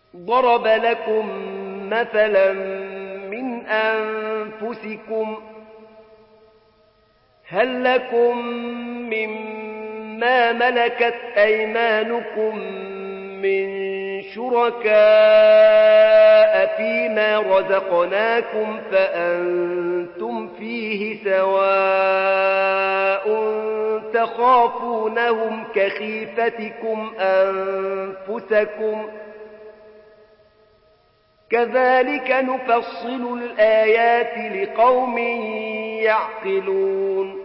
ضرب لكم مثلا من أنفسكم هل لكم مما ملكت أيمانكم من شركاء فيما رزقناكم فأنتم فيه سواء تخافونهم كخيفتكم أنفسكم كذلك نفصل الآيات لقوم يعقلون